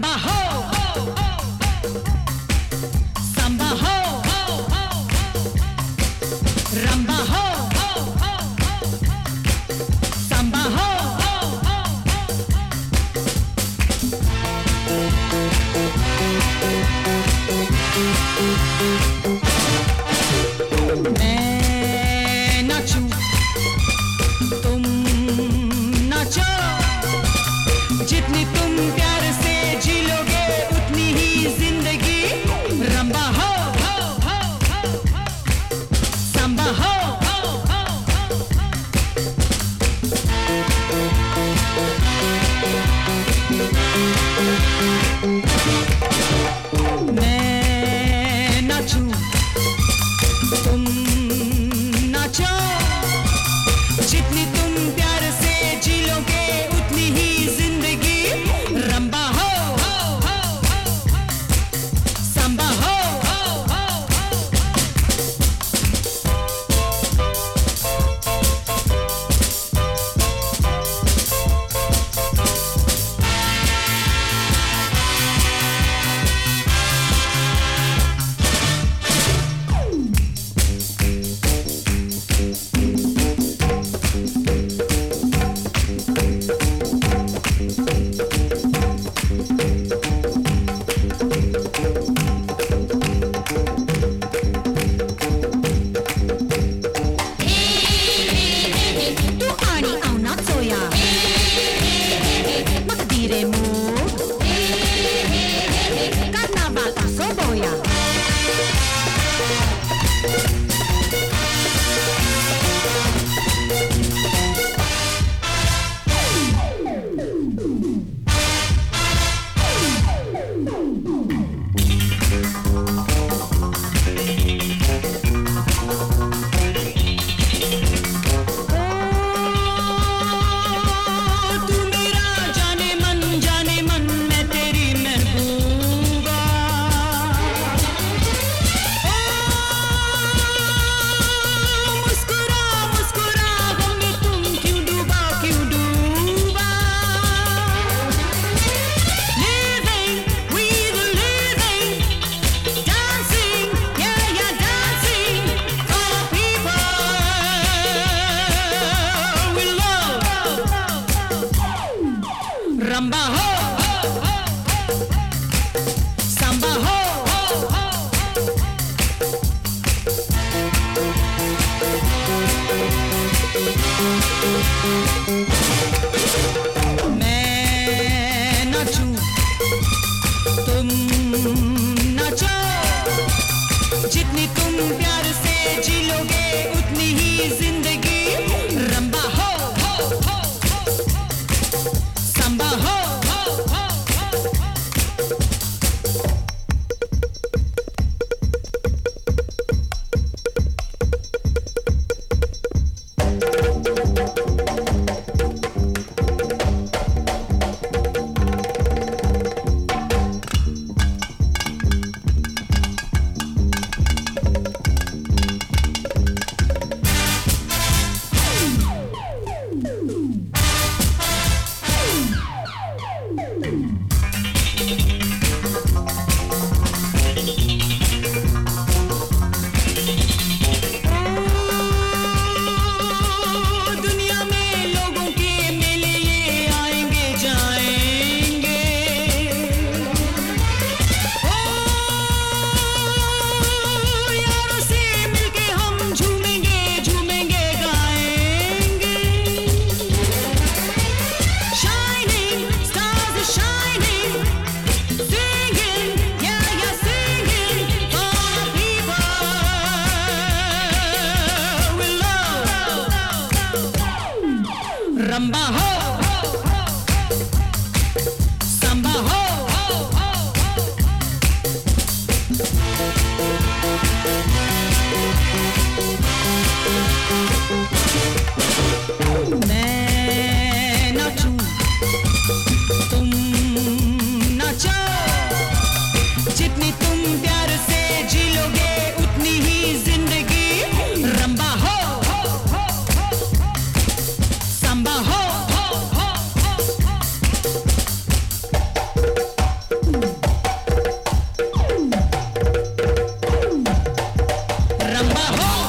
रंबा हो, सांबा हो, रंबा हो, सांबा हो। मैं नाचूं, तुम नाचो, जितनी तुम प्यार से जी लोगे उतनी ही जिंदगी। रंबा हो, सांबा हो, मैं नाचूं, तुम नाचो, जितनी तुम प्यार से जी लोगे उतनी ही जिंदगी। रंबा हो, सांबा हो, रंबा हो, सांबा हो, मैं नाचूं, तुम नाचो, जितनी तुम प्यार से जी लोगे उतनी ही जिंदगी। रंबा हो, सांबा हो, रंबा हो, सांबा हो, मैं नाचूं, तुम नाचो, जितनी तुम प्यार से जी लोगे उतनी ही जिंदगी। रंबा हो, सांबा हो, हो